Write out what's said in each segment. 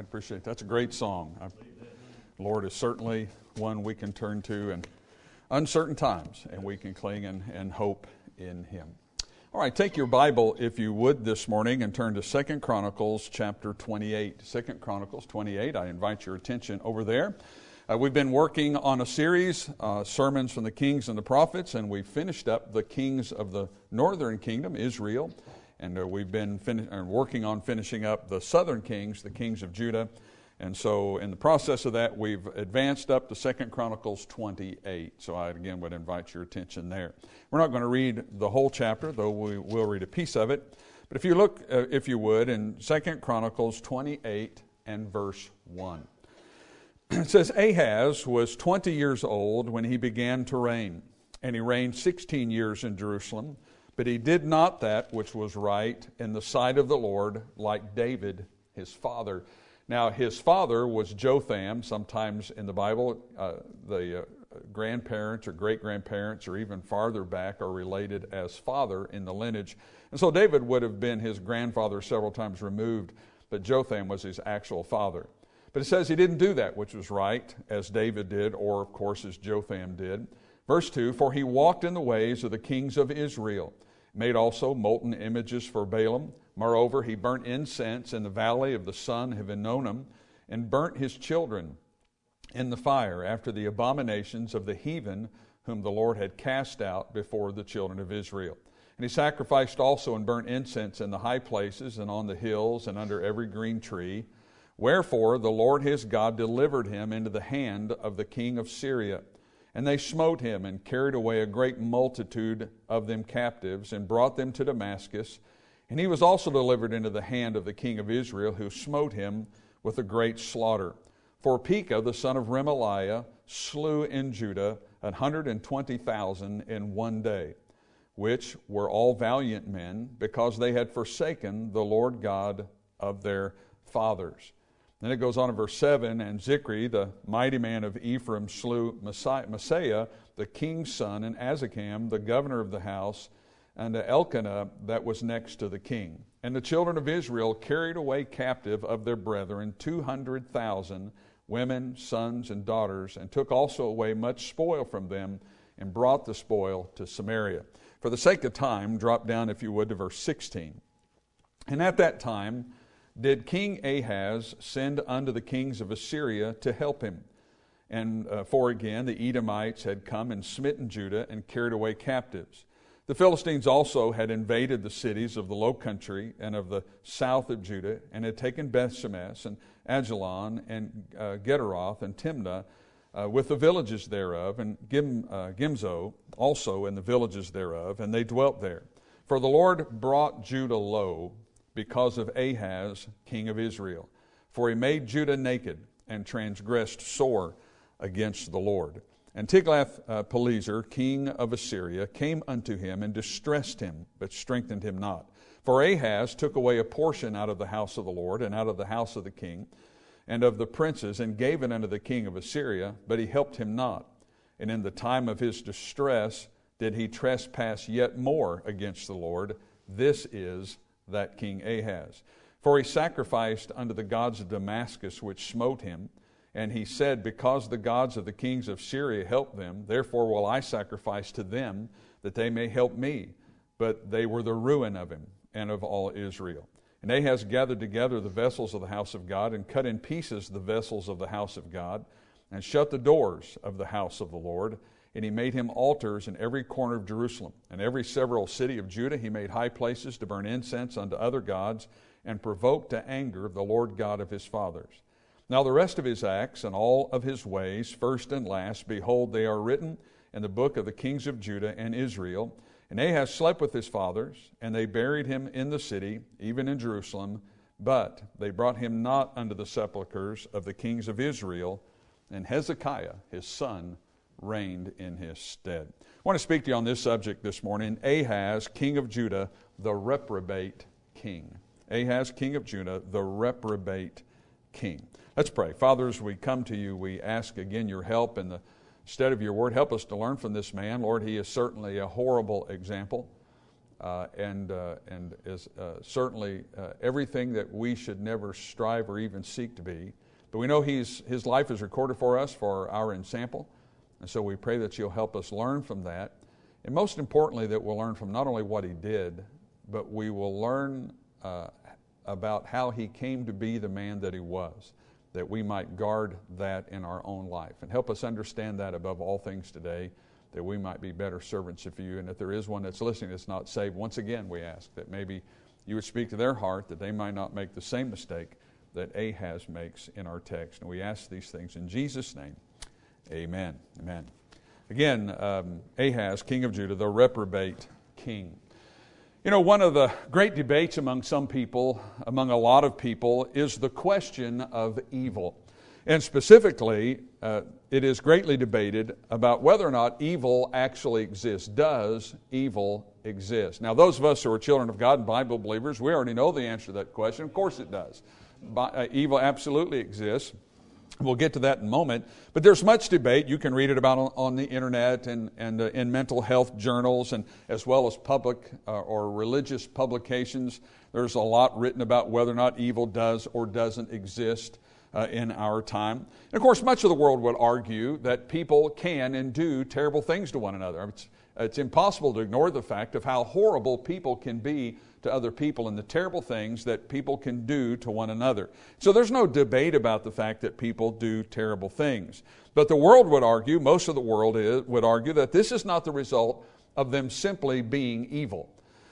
appreciate it. That's a great song. Lord is certainly one we can turn to in uncertain times, and we can cling and hope in Him. All right, take your Bible, if you would, this morning and turn to 2 Chronicles chapter 28. 2 Chronicles 28, I invite your attention over there. We've been working on a series, sermons from the kings and the prophets, and we finished up the kings of the northern kingdom, Israel, and we've been working on finishing up the southern kings, the kings of Judah. And so in the process of that, we've advanced up to 2 Chronicles 28. So I, again, would invite your attention there. We're not going to read the whole chapter, though we will read a piece of it. But if you look, if you would, in 2 Chronicles 28 and verse 1. It says, Ahaz was 20 years old when he began to reign, and he reigned 16 years in Jerusalem. But he did not that which was right in the sight of the Lord, like David, his father. Now, his father was Jotham. Sometimes in the Bible, the grandparents or great-grandparents or even farther back are related as father in the lineage. And so David would have been his grandfather several times removed, but Jotham was his actual father. But it says he didn't do that which was right, as David did, or, of course, as Jotham did. Verse 2, for he walked in the ways of the kings of Israel, made also molten images for Baalim. Moreover, he burnt incense in the valley of the son of Hinnom, and burnt his children in the fire after the abominations of the heathen whom the Lord had cast out before the children of Israel. And he sacrificed also and burnt incense in the high places and on the hills and under every green tree. Wherefore the Lord his God delivered him into the hand of the king of Syria. And they smote him and carried away a great multitude of them captives and brought them to Damascus. And he was also delivered into the hand of the king of Israel, who smote him with a great slaughter. For Pekah, the son of Remaliah, slew in Judah 120,000 in one day, which were all valiant men, because they had forsaken the Lord God of their fathers. Then it goes on in verse 7, and Zikri, the mighty man of Ephraim, slew Messiah, the king's son, and Azikam, the governor of the house, and Elkanah that was next to the king. And the children of Israel carried away captive of their brethren 200,000 women, sons, and daughters, and took also away much spoil from them, and brought the spoil to Samaria. For the sake of time, drop down, if you would, to verse 16. And at that time did King Ahaz send unto the kings of Assyria to help him. And for again the Edomites had come and smitten Judah and carried away captives. The Philistines also had invaded the cities of the low country and of the south of Judah, and had taken Bethshemesh and Ajalon and Gederoth and Timnah with the villages thereof, and Gimzo also and the villages thereof, and they dwelt there. For the Lord brought Judah low because of Ahaz, king of Israel. For he made Judah naked and transgressed sore against the Lord. And Tiglath-Pileser, king of Assyria, came unto him and distressed him, but strengthened him not. For Ahaz took away a portion out of the house of the Lord and out of the house of the king and of the princes, and gave it unto the king of Assyria, but he helped him not. And in the time of his distress did he trespass yet more against the Lord. This is that King Ahaz. For he sacrificed unto the gods of Damascus, which smote him. And he said, because the gods of the kings of Syria helped them, therefore will I sacrifice to them, that they may help me. But they were the ruin of him and of all Israel. And Ahaz gathered together the vessels of the house of God, and cut in pieces the vessels of the house of God, and shut the doors of the house of the Lord. And he made him altars in every corner of Jerusalem. And every several city of Judah he made high places to burn incense unto other gods, and provoked to anger the Lord God of his fathers. Now the rest of his acts and all of his ways, first and last, behold, they are written in the book of the kings of Judah and Israel. And Ahaz slept with his fathers, and they buried him in the city, even in Jerusalem. But they brought him not unto the sepulchres of the kings of Israel. And Hezekiah, his son, reigned in his stead. I want to speak to you on this subject this morning. Ahaz, king of Judah, the reprobate king. Ahaz, king of Judah, the reprobate king. Let's pray. Father, as we come to you, we ask again your help in the stead of your word. Help us to learn from this man. Lord, he is certainly a horrible example and is certainly everything that we should never strive or even seek to be. But we know his life is recorded for us for our ensample, and so we pray that you'll help us learn from that, and most importantly that we'll learn from not only what he did, but we will learn about how he came to be the man that he was, that we might guard that in our own life. And help us understand that above all things today, that we might be better servants of you. And if there is one that's listening that's not saved, once again we ask that maybe you would speak to their heart, that they might not make the same mistake that Ahaz makes in our text. And we ask these things in Jesus' name. Amen. Amen. Again, Ahaz, king of Judah, the reprobate king. You know, one of the great debates among some people, among a lot of people, is the question of evil. And specifically, it is greatly debated about whether or not evil actually exists. Does evil exist? Now, those of us who are children of God and Bible believers, we already know the answer to that question. Of course it does. Evil absolutely exists. We'll get to that in a moment. But there's much debate. You can read it about on the internet and in mental health journals, and as well as public or religious publications. There's a lot written about whether or not evil does or doesn't exist in our time. And of course, much of the world would argue that people can and do terrible things to one another. It's impossible to ignore the fact of how horrible people can be to other people and the terrible things that people can do to one another. So there's no debate about the fact that people do terrible things. But the world would argue, most of the world would argue, that this is not the result of them simply being evil.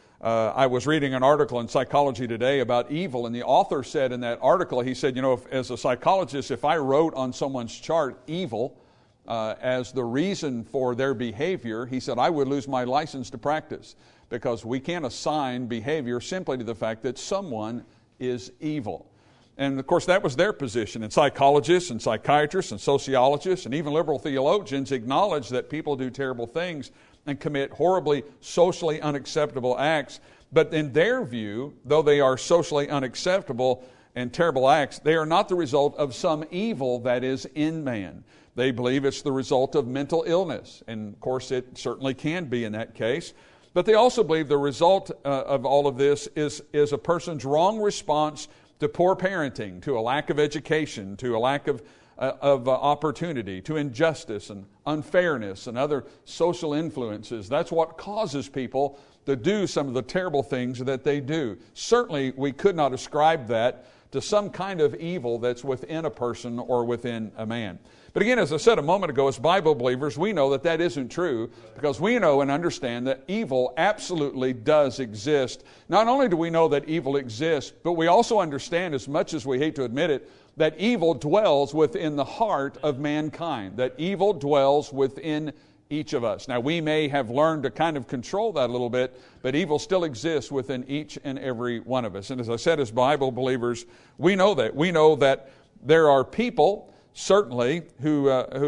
I was reading an article in Psychology Today about evil, and the author said in that article, he said, you know, as a psychologist, if I wrote on someone's chart evil as the reason for their behavior, he said, I would lose my license to practice, because we can't assign behavior simply to the fact that someone is evil. And of course, that was their position. And psychologists and psychiatrists and sociologists and even liberal theologians acknowledge that people do terrible things and commit horribly socially unacceptable acts. But in their view, though they are socially unacceptable and terrible acts, they are not the result of some evil that is in man. They believe it's the result of mental illness. And of course, it certainly can be in that case. But they also believe the result of all of this is a person's wrong response to poor parenting, to a lack of education, to a lack of opportunity, to injustice and unfairness and other social influences. That's what causes people to do some of the terrible things that they do. Certainly, we could not ascribe that to some kind of evil that's within a person or within a man. But again, as I said a moment ago, as Bible believers, we know that that isn't true, because we know and understand that evil absolutely does exist. Not only do we know that evil exists, but we also understand, as much as we hate to admit it, that evil dwells within the heart of mankind, that evil dwells within each of us. Now, we may have learned to kind of control that a little bit, but evil still exists within each and every one of us. And as I said, as Bible believers, we know that. We know that there are people, certainly, who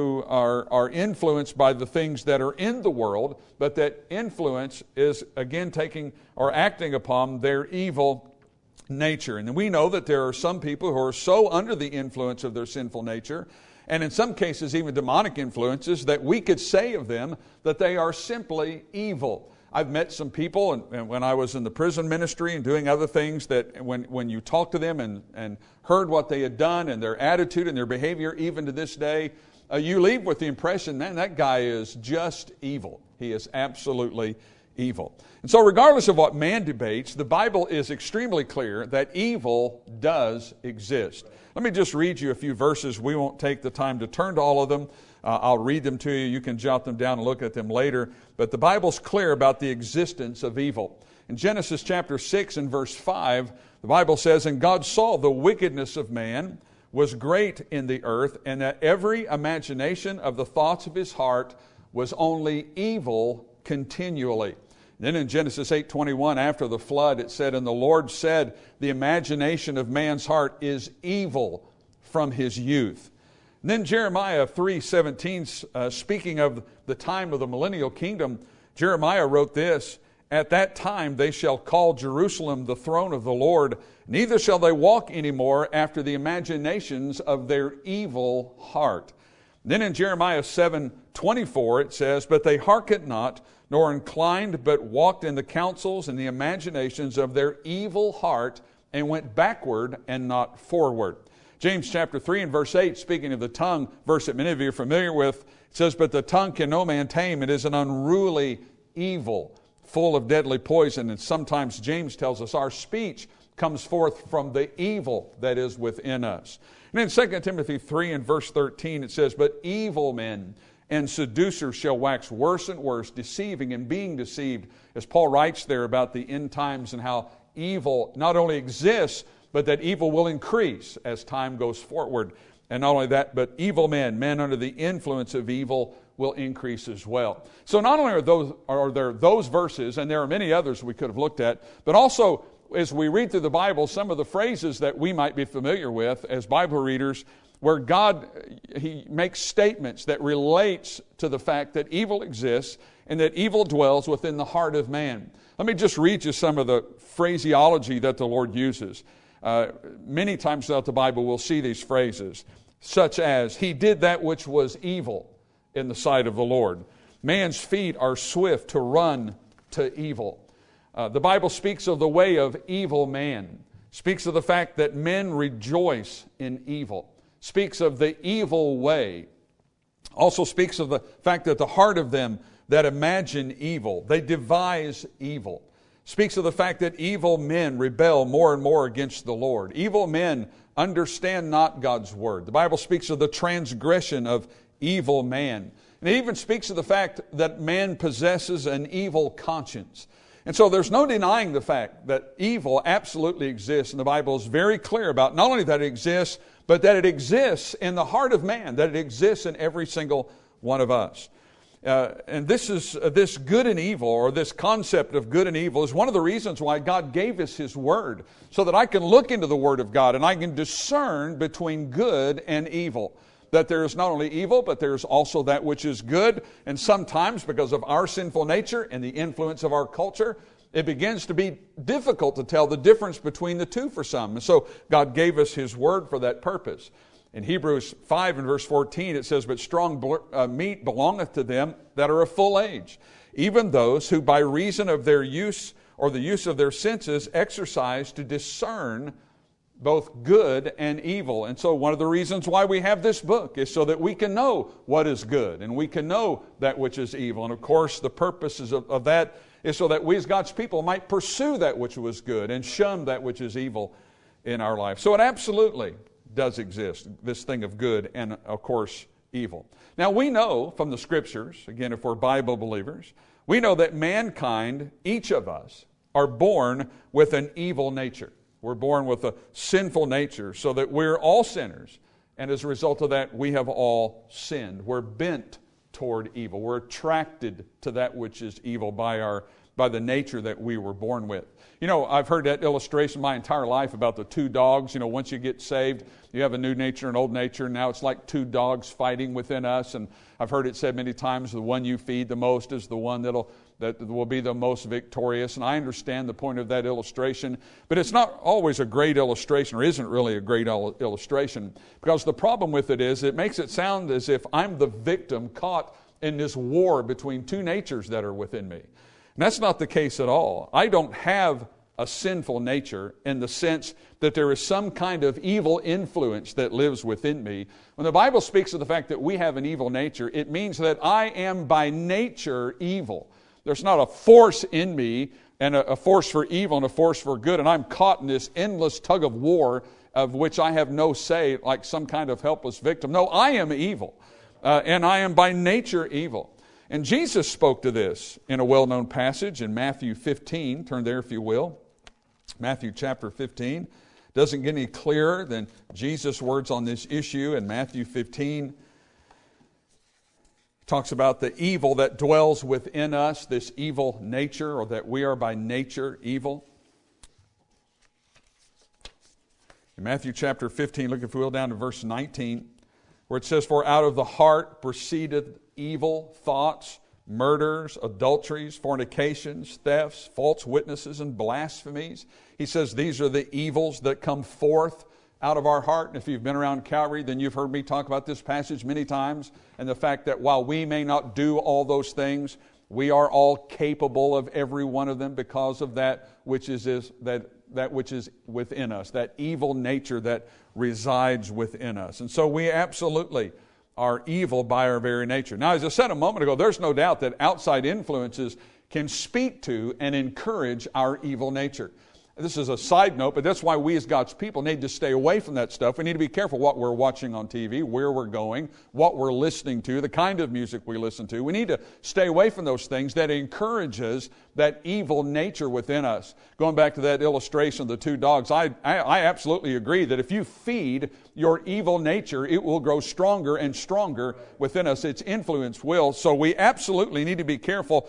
are influenced by the things that are in the world, but that influence is, again, taking or acting upon their evil nature. And we know that there are some people who are so under the influence of their sinful nature, and in some cases even demonic influences, that we could say of them that they are simply evil. I've met some people, and when I was in the prison ministry and doing other things, that when you talk to them and heard what they had done and their attitude and their behavior, even to this day, you leave with the impression, man, that guy is just evil. He is absolutely evil. And so regardless of what man debates, the Bible is extremely clear that evil does exist. Let me just read you a few verses. We won't take the time to turn to all of them. I'll read them to you. You can jot them down and look at them later. But the Bible's clear about the existence of evil. In Genesis chapter 6 and verse 5, the Bible says, "And God saw the wickedness of man was great in the earth, and that every imagination of the thoughts of his heart was only evil continually." Then in Genesis 8:21, after the flood, it said, "And the Lord said, the imagination of man's heart is evil from his youth." And then Jeremiah 3:17, speaking of the time of the millennial kingdom, Jeremiah wrote this, "At that time they shall call Jerusalem the throne of the Lord, neither shall they walk any more after the imaginations of their evil heart." Then in Jeremiah 7:24 it says, "But they hearkened not, nor inclined, but walked in the counsels and the imaginations of their evil heart, and went backward and not forward." James chapter 3 and verse 8, speaking of the tongue, verse that many of you are familiar with, it says, "But the tongue can no man tame. It is an unruly evil, full of deadly poison." And sometimes James tells us our speech comes forth from the evil that is within us. And in 2 Timothy 3 and verse 13 it says, "But evil men and seducers shall wax worse and worse, deceiving and being deceived," as Paul writes there about the end times and how evil not only exists, but that evil will increase as time goes forward. And not only that, but evil men under the influence of evil, will increase as well. So not only are there those verses, and there are many others we could have looked at, but also as we read through the Bible, some of the phrases that we might be familiar with as Bible readers, where God, He makes statements that relates to the fact that evil exists and that evil dwells within the heart of man. Let me just read you some of the phraseology that the Lord uses. Many times throughout the Bible we'll see these phrases, such as, "He did that which was evil in the sight of the Lord." "Man's feet are swift to run to evil." The Bible speaks of the way of evil man, speaks of the fact that men rejoice in evil, speaks of the evil way, also speaks of the fact that the heart of them that imagine evil, they devise evil, speaks of the fact that evil men rebel more and more against the Lord. Evil men understand not God's word. The Bible speaks of the transgression of evil man. And it even speaks of the fact that man possesses an evil conscience. And so there's no denying the fact that evil absolutely exists, and the Bible is very clear about not only that it exists, but that it exists in the heart of man, that it exists in every single one of us. And this good and evil, or this concept of good and evil, is one of the reasons why God gave us His Word, so that I can look into the Word of God and I can discern between good and evil. That there is not only evil, but there is also that which is good. And sometimes, because of our sinful nature and the influence of our culture, it begins to be difficult to tell the difference between the two for some. And so God gave us His Word for that purpose. In Hebrews 5 and verse 14 it says, "But strong meat belongeth to them that are of full age, even those who by reason of their use or the use of their senses exercise to discern both good and evil." And so one of the reasons why we have this book is so that we can know what is good and we can know that which is evil. And of course the purposes of that is so that we as God's people might pursue that which was good and shun that which is evil in our life. So it absolutely does exist, this thing of good and of course evil. Now we know from the Scriptures, again if we're Bible believers, we know that mankind, each of us, are born with an evil nature. We're born with a sinful nature, so that we're all sinners. And as a result of that, we have all sinned. We're bent toward evil. We're attracted to that which is evil by the nature that we were born with. You know, I've heard that illustration my entire life about the two dogs. You know, once you get saved, you have a new nature and old nature. Now it's like two dogs fighting within us. And I've heard it said many times, the one you feed the most is the one that will be the most victorious. And I understand the point of that illustration, but it's not always a great illustration, or isn't really a great illustration, because the problem with it is it makes it sound as if I'm the victim caught in this war between two natures that are within me. And that's not the case at all. I don't have a sinful nature in the sense that there is some kind of evil influence that lives within me. When the Bible speaks of the fact that we have an evil nature, it means that I am by nature evil. There's not a force in me, and a force for evil and a force for good, and I'm caught in this endless tug of war of which I have no say, like some kind of helpless victim. No, I am evil, and I am by nature evil. And Jesus spoke to this in a well-known passage in Matthew 15. Turn there if you will. Matthew chapter 15. Doesn't get any clearer than Jesus' words on this issue in Matthew 15. Talks about the evil that dwells within us, this evil nature, or that we are by nature evil. In Matthew chapter 15, look if you will down to verse 19, where it says, "For out of the heart proceedeth evil thoughts, murders, adulteries, fornications, thefts, false witnesses, and blasphemies." He says these are the evils that come forth out of our heart. And if you've been around Calvary, then you've heard me talk about this passage many times, and the fact that while we may not do all those things, we are all capable of every one of them because of that which is that which is within us, that evil nature that resides within us. And so we absolutely are evil by our very nature. Now, as I said a moment ago, there's no doubt that outside influences can speak to and encourage our evil nature. This is a side note, but that's why we as God's people need to stay away from that stuff. We need to be careful what we're watching on TV, where we're going, what we're listening to, the kind of music we listen to. We need to stay away from those things that encourages that evil nature within us. Going back to that illustration of the two dogs, I absolutely agree that if you feed your evil nature, it will grow stronger and stronger within us. Its influence will. So we absolutely need to be careful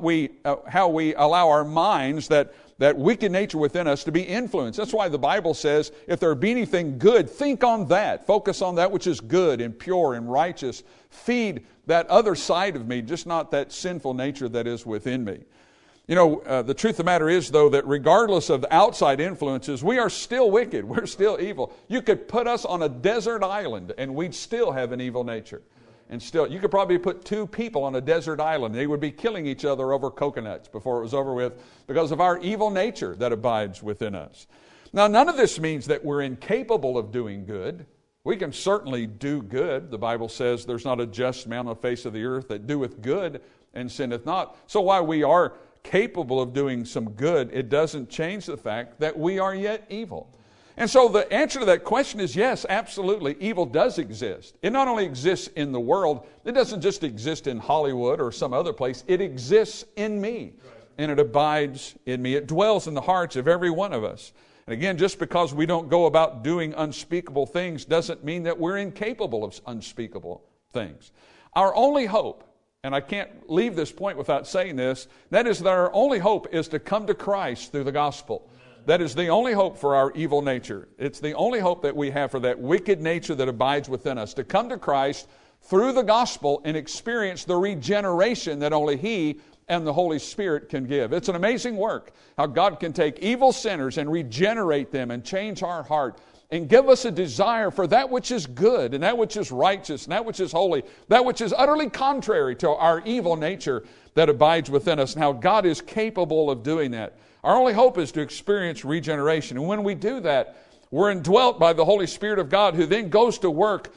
how we allow our minds, that wicked nature within us, to be influenced. That's why the Bible says, if there be anything good, think on that. Focus on that which is good and pure and righteous. Feed that other side of me, just not that sinful nature that is within me. You know, the truth of the matter is, though, that regardless of the outside influences, we are still wicked. We're still evil. You could put us on a desert island and we'd still have an evil nature. And still, you could probably put two people on a desert island. They would be killing each other over coconuts before it was over with because of our evil nature that abides within us. Now, none of this means that we're incapable of doing good. We can certainly do good. The Bible says there's not a just man on the face of the earth that doeth good and sinneth not. So while we are capable of doing some good, it doesn't change the fact that we are yet evil. And so the answer to that question is yes, absolutely. Evil does exist. It not only exists in the world, it doesn't just exist in Hollywood or some other place. It exists in me, and it abides in me. It dwells in the hearts of every one of us. And again, just because we don't go about doing unspeakable things doesn't mean that we're incapable of unspeakable things. Our only hope, and I can't leave this point without saying this, that is that our only hope is to come to Christ through the gospel. That is the only hope for our evil nature. It's the only hope that we have for that wicked nature that abides within us, to come to Christ through the gospel and experience the regeneration that only He and the Holy Spirit can give. It's an amazing work, how God can take evil sinners and regenerate them and change our heart and give us a desire for that which is good and that which is righteous and that which is holy, that which is utterly contrary to our evil nature that abides within us, and how God is capable of doing that. Our only hope is to experience regeneration. And when we do that, we're indwelt by the Holy Spirit of God, who then goes to work,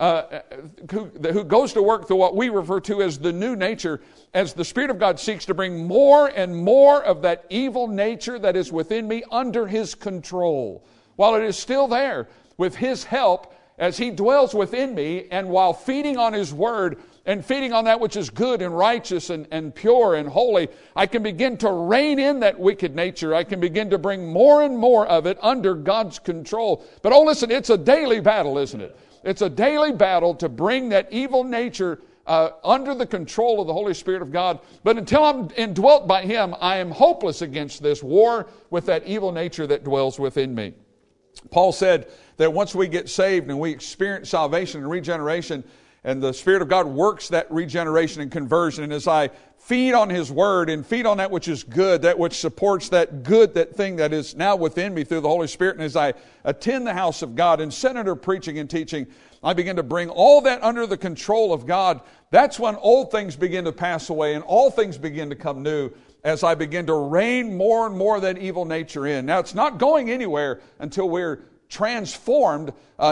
who goes to work through what we refer to as the new nature, as the Spirit of God seeks to bring more and more of that evil nature that is within me under His control. While it is still there, with His help, as He dwells within me, and while feeding on His Word, and feeding on that which is good and righteous and pure and holy, I can begin to rein in that wicked nature. I can begin to bring more and more of it under God's control. But listen, it's a daily battle, isn't it? It's a daily battle to bring that evil nature under the control of the Holy Spirit of God. But until I'm indwelt by Him, I am hopeless against this war with that evil nature that dwells within me. Paul said that once we get saved and we experience salvation and regeneration, and the Spirit of God works that regeneration and conversion, and as I feed on His Word and feed on that which is good, that which supports that good, that thing that is now within me through the Holy Spirit, and as I attend the house of God and sit under preaching and teaching, I begin to bring all that under the control of God. That's when old things begin to pass away and all things begin to come new, as I begin to rein more and more of that evil nature in. Now, it's not going anywhere until we're transformed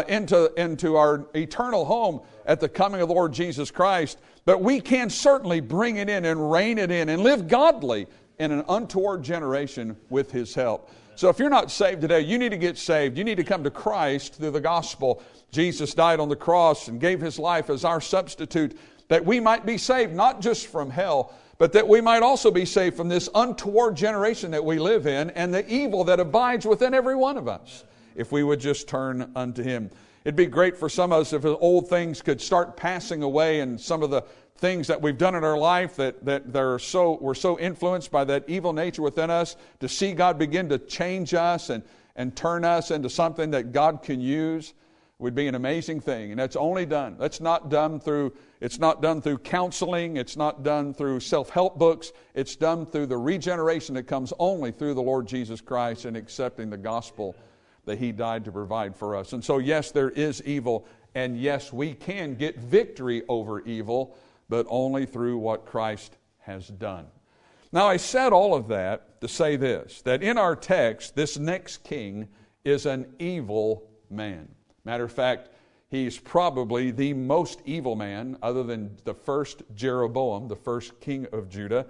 into our eternal home at the coming of the Lord Jesus Christ. But we can certainly bring it in and rein it in and live godly in an untoward generation with His help. So if you're not saved today, you need to get saved. You need to come to Christ through the gospel. Jesus died on the cross and gave His life as our substitute, that we might be saved, not just from hell, but that we might also be saved from this untoward generation that we live in and the evil that abides within every one of us, if we would just turn unto Him. It'd be great for some of us if old things could start passing away, and some of the things that we've done in our life that we're so influenced by that evil nature within us, to see God begin to change us and turn us into something that God can use would be an amazing thing. And that's not done through counseling. It's not done through self-help books. It's done through the regeneration that comes only through the Lord Jesus Christ and accepting the gospel that He died to provide for us. And so, yes, there is evil, and yes, we can get victory over evil, but only through what Christ has done. Now, I said all of that to say this, that in our text, this next king is an evil man. Matter of fact, he's probably the most evil man, other than the first Jeroboam, the first king of Judah,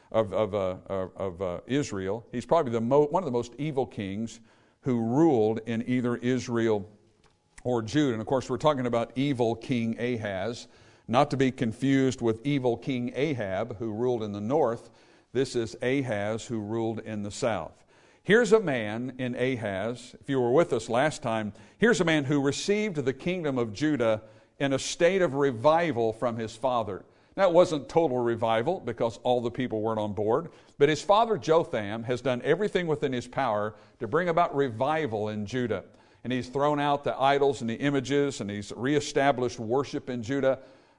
of Israel. He's probably one of the most evil kings who ruled in either Israel or Judah. And of course, we're talking about evil King Ahaz, not to be confused with evil King Ahab, who ruled in the north. This is Ahaz, who ruled in the south. Here's a man in Ahaz, if you were with us last time, here's a man who received the kingdom of Judah in a state of revival from his father. Now, it wasn't total revival because all the people weren't on board, but his father Jotham has done everything within his power to bring about revival in Judah. And he's thrown out the idols and the images, and he's reestablished worship in Judah,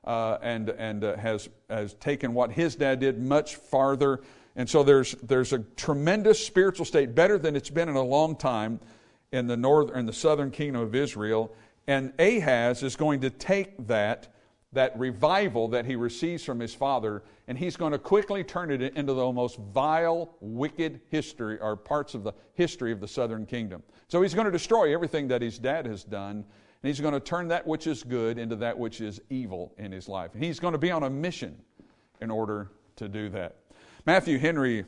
and has taken what his dad did much farther. And so there's a tremendous spiritual state, better than it's been in a long time, in the southern kingdom of Israel. And Ahaz is going to take that revival that he receives from his father, and he's going to quickly turn it into the most vile, wicked history, or parts of the history of the southern kingdom. So he's going to destroy everything that his dad has done, and he's going to turn that which is good into that which is evil in his life. And he's going to be on a mission in order to do that. Matthew Henry,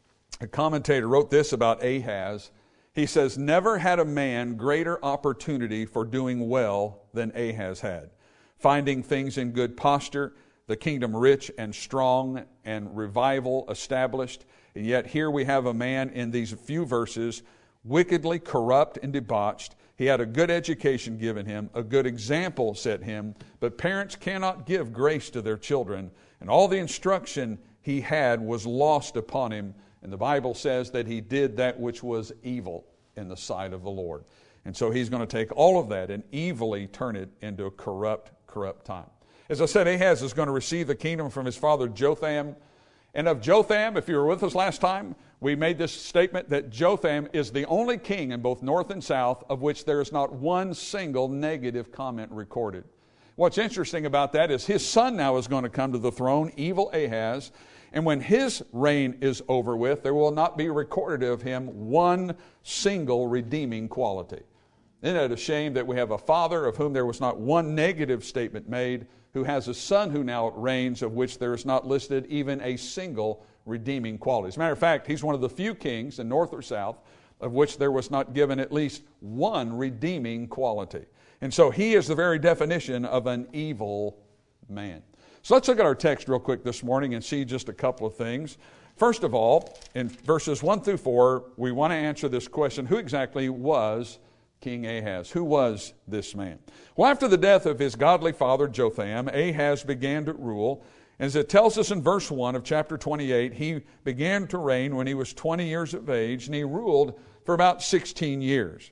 a commentator, wrote this about Ahaz. He says, "Never had a man greater opportunity for doing well than Ahaz had, finding things in good posture, the kingdom rich and strong, and revival established. And yet here we have a man in these few verses, wickedly corrupt and debauched. He had a good education given him, a good example set him, but parents cannot give grace to their children, and all the instruction he had was lost upon him. And the Bible says that he did that which was evil in the sight of the Lord." And so he's going to take all of that and evilly turn it into a corrupt time. As I said, Ahaz is going to receive the kingdom from his father Jotham. And of Jotham, if you were with us last time, we made this statement that Jotham is the only king in both north and south of which there is not one single negative comment recorded. What's interesting about that is his son now is going to come to the throne, evil Ahaz, and when his reign is over with, there will not be recorded of him one single redeeming quality. Isn't it a shame that we have a father of whom there was not one negative statement made, who has a son who now reigns, of which there is not listed even a single redeeming quality? As a matter of fact, he's one of the few kings in north or south of which there was not given at least one redeeming quality. And so he is the very definition of an evil man. So let's look at our text real quick this morning and see just a couple of things. First of all, in verses 1 through 4, we want to answer this question: who exactly was King Ahaz? Who was this man? Well, after the death of his godly father Jotham, Ahaz began to rule. As it tells us in verse 1 of chapter 28, he began to reign when he was 20 years of age, and he ruled for about 16 years.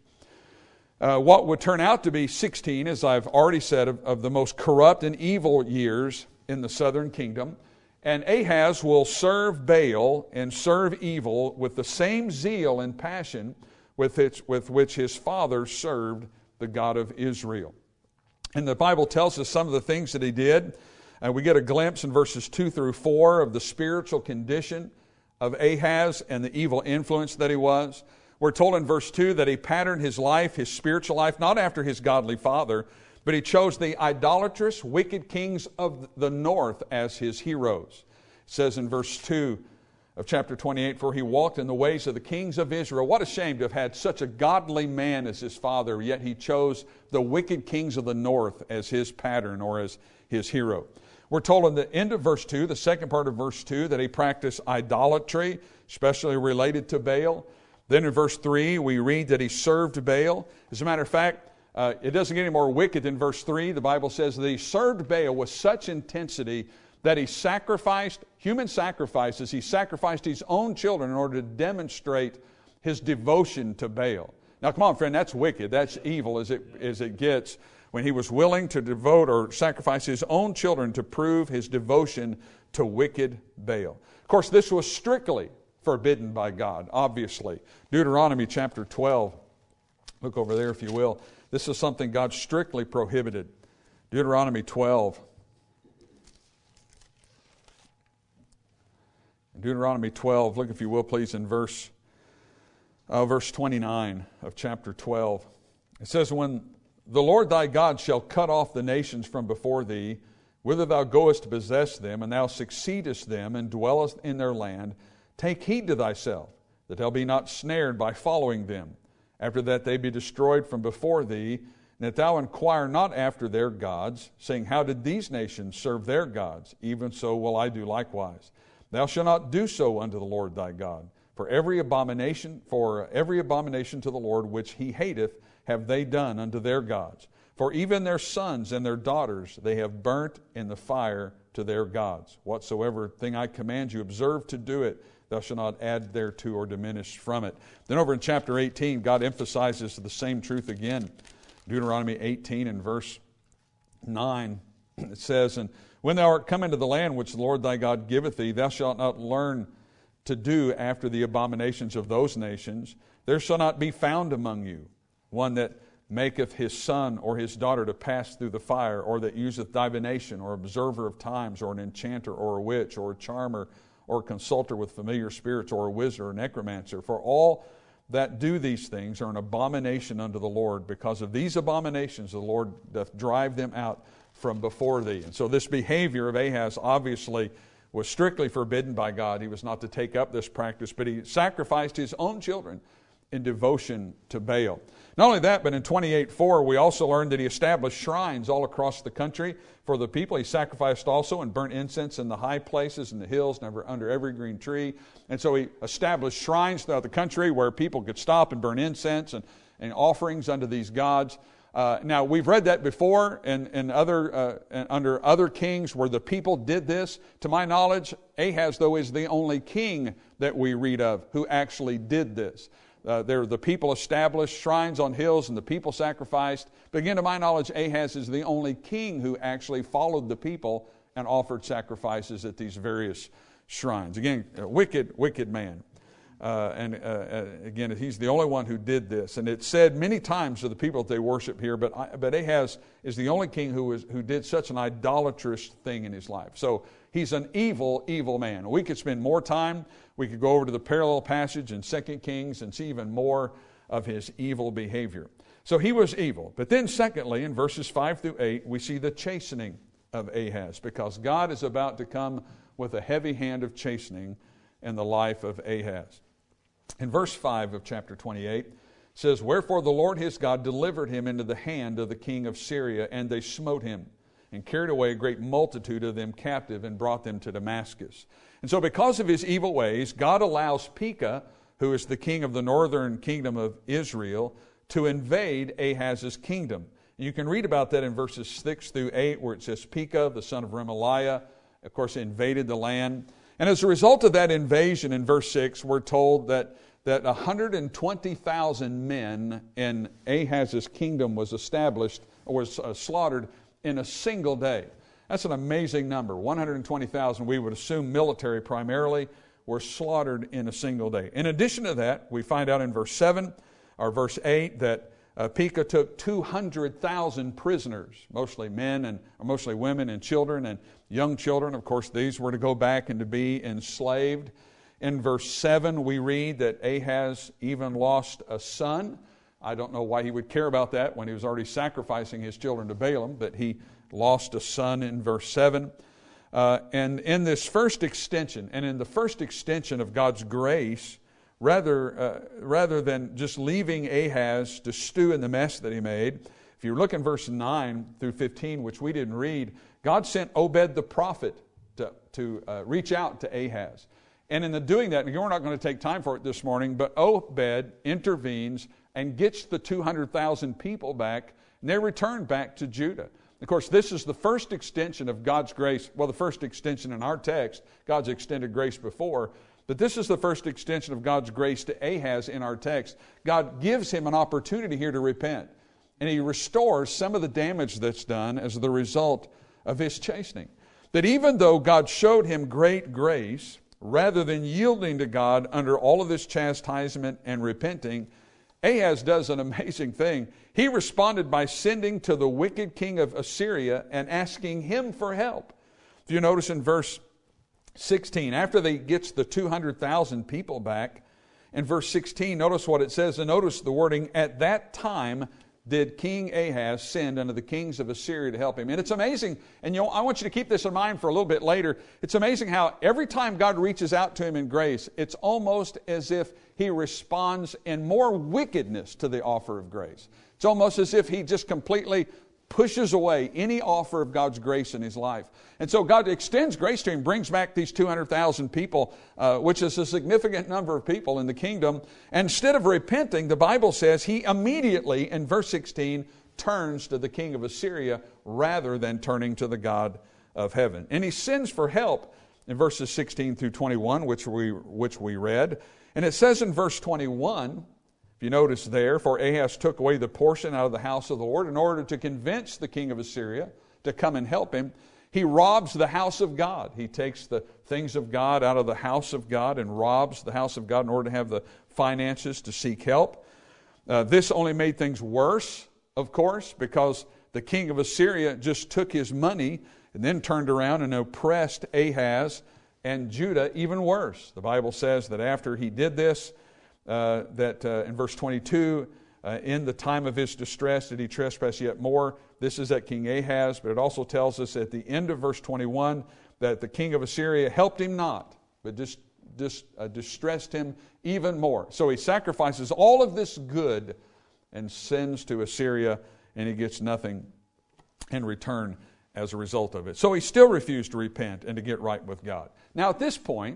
What would turn out to be 16, as I've already said, of the most corrupt and evil years in the southern kingdom. And Ahaz will serve Baal and serve evil with the same zeal and passion with which his father served the God of Israel. And the Bible tells us some of the things that he did. We get a glimpse in verses 2 through 4 of the spiritual condition of Ahaz and the evil influence that he was. We're told in verse 2 that he patterned his life, his spiritual life, not after his godly father, but he chose the idolatrous, wicked kings of the north as his heroes. It says in verse 2 of chapter 28, "For he walked in the ways of the kings of Israel." What a shame to have had such a godly man as his father, yet he chose the wicked kings of the north as his pattern or as his hero. We're told in the end of verse 2, the second part of verse 2, that he practiced idolatry, especially related to Baal. Then in verse 3, we read that he served Baal. As a matter of fact, it doesn't get any more wicked than verse 3. The Bible says that he served Baal with such intensity that he sacrificed human sacrifices. He sacrificed his own children in order to demonstrate his devotion to Baal. Now, come on, friend, that's wicked. That's evil as it gets, when he was willing to devote or sacrifice his own children to prove his devotion to wicked Baal. Of course, this was strictly forbidden by God, obviously. Deuteronomy chapter 12 Look over there if you will. This is something God strictly prohibited. Deuteronomy 12. Deuteronomy 12, look if you will please in verse 29 of chapter 12. It says, "When the Lord thy God shall cut off the nations from before thee, whither thou goest to possess them, and thou succeedest them, and dwellest in their land, take heed to thyself, that thou be not snared by following them, after that they be destroyed from before thee, and that thou inquire not after their gods, saying, How did these nations serve their gods? Even so will I do likewise. Thou shalt not do so unto the Lord thy God. For every abomination to the Lord which he hateth have they done unto their gods. For even their sons and their daughters they have burnt in the fire to their gods. Whatsoever thing I command you, observe to do it. Thou shalt not add thereto or diminish from it." Then over in chapter 18, God emphasizes the same truth again. Deuteronomy 18 and verse 9, it says, "And when thou art come into the land which the Lord thy God giveth thee, thou shalt not learn to do after the abominations of those nations. There shall not be found among you one that maketh his son or his daughter to pass through the fire, or that useth divination, or observer of times, or an enchanter, or a witch, or a charmer, or a consulter with familiar spirits, or a wizard, or necromancer. For all that do these things are an abomination unto the Lord. Because of these abominations the Lord doth drive them out from before thee." And so this behavior of Ahaz obviously was strictly forbidden by God. He was not to take up this practice, but he sacrificed his own children in devotion to Baal. Not only that, but in 28:4 we also learned that he established shrines all across the country for the people. He sacrificed also and burnt incense in the high places, in the hills, under every green tree. And so he established shrines throughout the country where people could stop and burn incense and offerings unto these gods. Now, we've read that before and under other kings where the people did this. To my knowledge, Ahaz, though, is the only king that we read of who actually did this. The people established shrines on hills and the people sacrificed. But again, to my knowledge, Ahaz is the only king who actually followed the people and offered sacrifices at these various shrines. Again, a wicked man. Again, he's the only one who did this. And it's said many times to the people that they worship here, but Ahaz is the only king who did such an idolatrous thing in his life. So he's an evil, evil man. We could spend more time. We could go over to the parallel passage in 2 Kings and see even more of his evil behavior. So he was evil. But then secondly, in verses 5 through 8, we see the chastening of Ahaz, because God is about to come with a heavy hand of chastening in the life of Ahaz. In verse 5 of chapter 28, it says, "Wherefore the Lord his God delivered him into the hand of the king of Syria, and they smote him, and carried away a great multitude of them captive, and brought them to Damascus." And so because of his evil ways, God allows Pekah, who is the king of the northern kingdom of Israel, to invade Ahaz's kingdom. And you can read about that in verses 6 through 8, where it says Pekah, the son of Remaliah, of course, invaded the land. And as a result of that invasion, in verse 6, we're told that 120,000 men in Ahaz's kingdom was slaughtered in a single day. That's an amazing number. 120,000, we would assume military primarily, were slaughtered in a single day. In addition to that, we find out in verse 7 or verse 8 that Pekah took 200,000 prisoners, mostly women and children and young children. Of course, these were to go back and to be enslaved. In verse 7, we read that Ahaz even lost a son. I don't know why he would care about that when he was already sacrificing his children to Balaam, but he lost a son in verse 7. And in this first extension, and in the first extension of God's grace, rather than just leaving Ahaz to stew in the mess that he made, if you look in verse 9 through 15, which we didn't read, God sent Obed the prophet to reach out to Ahaz. And in the doing that, and we're not going to take time for it this morning, but Obed intervenes and gets the 200,000 people back, and they return back to Judah. Of course, this is the first extension of God's grace. Well, the first extension in our text, God's extended grace before, but this is the first extension of God's grace to Ahaz in our text. God gives him an opportunity here to repent, and he restores some of the damage that's done as the result of his chastening. That even though God showed him great grace, rather than yielding to God under all of this chastisement and repenting, Ahaz does an amazing thing. He responded by sending to the wicked king of Assyria and asking him for help. If you notice in verse 16, after he gets the 200,000 people back, in verse 16, notice what it says, and notice the wording, at that time did King Ahaz send unto the kings of Assyria to help him. And it's amazing, and I want you to keep this in mind for a little bit later. It's amazing how every time God reaches out to him in grace, it's almost as if he responds in more wickedness to the offer of grace. It's almost as if he just completely pushes away any offer of God's grace in his life. And so God extends grace to him, brings back these 200,000 people, which is a significant number of people in the kingdom. And instead of repenting, the Bible says he immediately, in verse 16, turns to the king of Assyria rather than turning to the God of heaven. And he sends for help in verses 16 through 21, which we read. And it says in verse 21, if you notice there, for Ahaz took away the portion out of the house of the Lord in order to convince the king of Assyria to come and help him. He robs the house of God. He takes the things of God out of the house of God and robs the house of God in order to have the finances to seek help. This only made things worse, of course, because the king of Assyria just took his money and then turned around and oppressed Ahaz and Judah even worse. The Bible says that after he did this, in verse 22, in the time of his distress did he trespass yet more. This is at King Ahaz, but it also tells us at the end of verse 21 that the king of Assyria helped him not, but distressed him even more. So he sacrifices all of this good and sends to Assyria, and he gets nothing in return as a result of it. So he still refused to repent and to get right with God. Now at this point,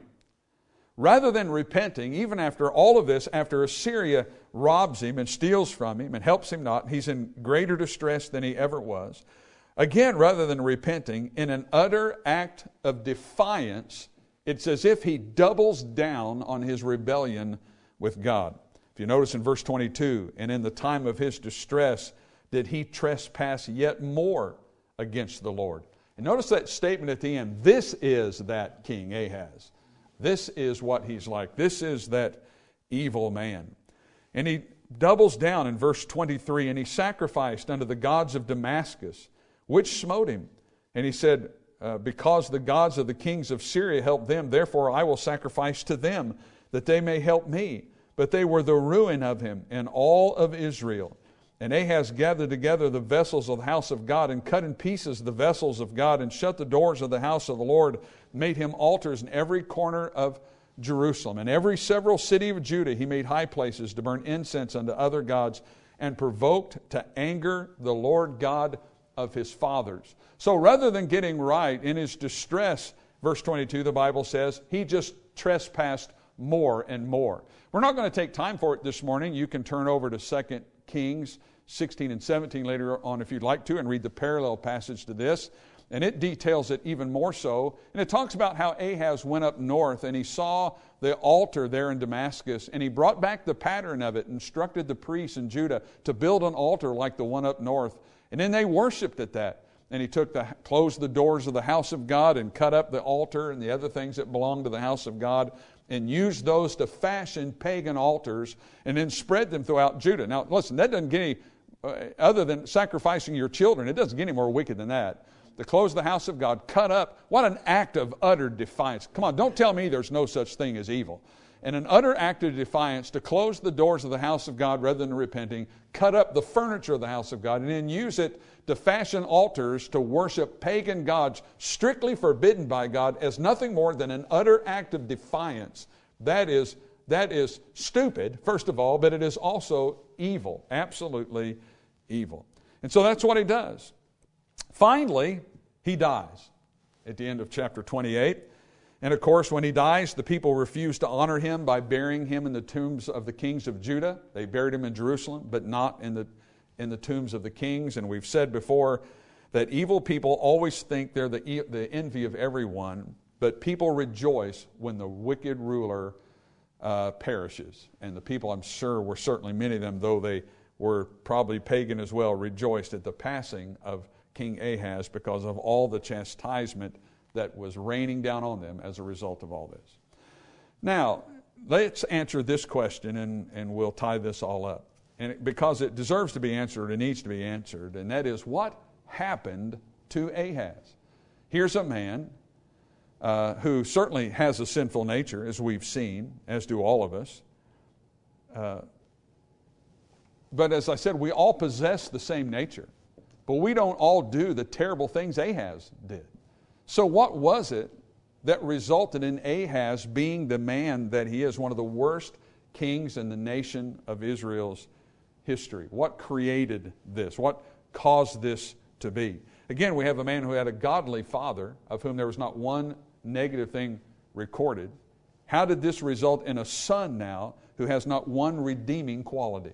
rather than repenting, even after all of this, after Assyria robs him and steals from him and helps him not, he's in greater distress than he ever was. Again, rather than repenting, in an utter act of defiance, it's as if he doubles down on his rebellion with God. If you notice in verse 22, and in the time of his distress did he trespass yet more against the Lord. And notice that statement at the end, this is that King Ahaz. This is what he's like. This is that evil man. And he doubles down in verse 23, and he sacrificed unto the gods of Damascus, which smote him. And he said, because the gods of the kings of Syria helped them, therefore I will sacrifice to them, that they may help me. But they were the ruin of him and all of Israel. And Ahaz gathered together the vessels of the house of God and cut in pieces the vessels of God and shut the doors of the house of the Lord, made him altars in every corner of Jerusalem. In every several city of Judah he made high places to burn incense unto other gods, and provoked to anger the Lord God of his fathers. So rather than getting right in his distress, verse 22, the Bible says, he just trespassed more and more. We're not going to take time for it this morning. You can turn over to 2 Kings 16 and 17 later on if you'd like to and read the parallel passage to this. And it details it even more so. And it talks about how Ahaz went up north and he saw the altar there in Damascus, and he brought back the pattern of it, instructed the priests in Judah to build an altar like the one up north. And then they worshiped at that. And he closed the doors of the house of God and cut up the altar and the other things that belonged to the house of God, and used those to fashion pagan altars and then spread them throughout Judah. Now, listen, that doesn't get any, other than sacrificing your children, it doesn't get any more wicked than that. To close the house of God, cut up, what an act of utter defiance. Come on, don't tell me there's no such thing as evil. And an utter act of defiance to close the doors of the house of God rather than repenting, cut up the furniture of the house of God, and then use it to fashion altars to worship pagan gods strictly forbidden by God as nothing more than an utter act of defiance. That is stupid, first of all, but it is also evil, absolutely evil. And so that's what he does. Finally, he dies at the end of chapter 28. And of course, when he dies, the people refuse to honor him by burying him in the tombs of the kings of Judah. They buried him in Jerusalem, but not in the tombs of the kings. And we've said before that evil people always think they're the envy of everyone, but people rejoice when the wicked ruler perishes. And the people, I'm sure, were certainly many of them, though they were probably pagan as well, rejoiced at the passing of King Ahaz because of all the chastisement that was raining down on them as a result of all this. Now, let's answer this question and we'll tie this all up. because it deserves to be answered, it needs to be answered, and that is, what happened to Ahaz? Here's a man who certainly has a sinful nature, as we've seen, as do all of us. But as I said, we all possess the same nature. But we don't all do the terrible things Ahaz did. So what was it that resulted in Ahaz being the man that he is, one of the worst kings in the nation of Israel's history? What created this? What caused this to be? Again, we have a man who had a godly father, of whom there was not one negative thing recorded. How did this result in a son now who has not one redeeming quality?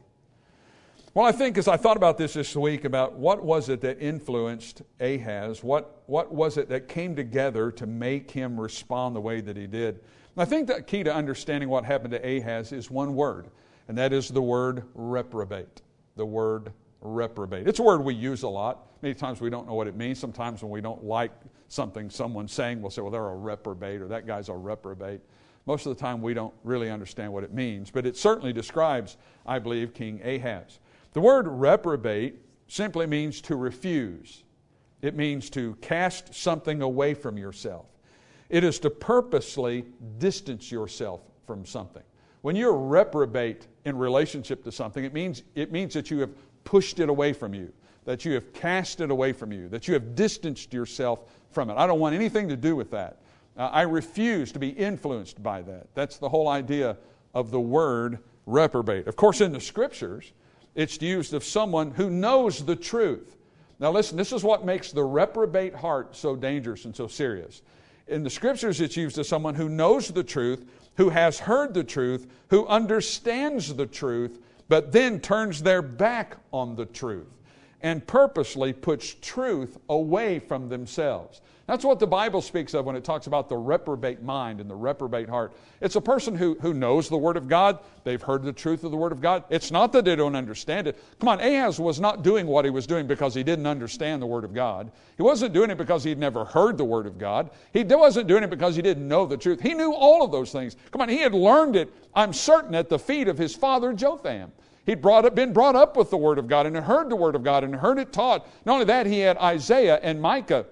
Well, I think as I thought about this week, about what was it that influenced Ahaz, what was it that came together to make him respond the way that he did? And I think the key to understanding what happened to Ahaz is one word, and that is the word reprobate. The word reprobate. It's a word we use a lot. Many times we don't know what it means. Sometimes when we don't like something someone's saying, we'll say, well, they're a reprobate, or that guy's a reprobate. Most of the time we don't really understand what it means, but it certainly describes, I believe, King Ahaz. The word reprobate simply means to refuse. It means to cast something away from yourself. It is to purposely distance yourself from something. When you're reprobate in relationship to something, it means that you have pushed it away from you, that you have cast it away from you, that you have distanced yourself from it. I don't want anything to do with that. I refuse to be influenced by that. That's the whole idea of the word reprobate. Of course, in the Scriptures, it's used of someone who knows the truth. Now listen, this is what makes the reprobate heart so dangerous and so serious. In the Scriptures, it's used of someone who knows the truth, who has heard the truth, who understands the truth, but then turns their back on the truth and purposely puts truth away from themselves. That's what the Bible speaks of when it talks about the reprobate mind and the reprobate heart. It's a person who knows the Word of God. They've heard the truth of the Word of God. It's not that they don't understand it. Come on, Ahaz was not doing what he was doing because he didn't understand the Word of God. He wasn't doing it because he'd never heard the Word of God. He wasn't doing it because he didn't know the truth. He knew all of those things. Come on, he had learned it, I'm certain, at the feet of his father Jotham. He'd been brought up with the Word of God and had heard the Word of God and heard it taught. Not only that, he had Isaiah and Micah,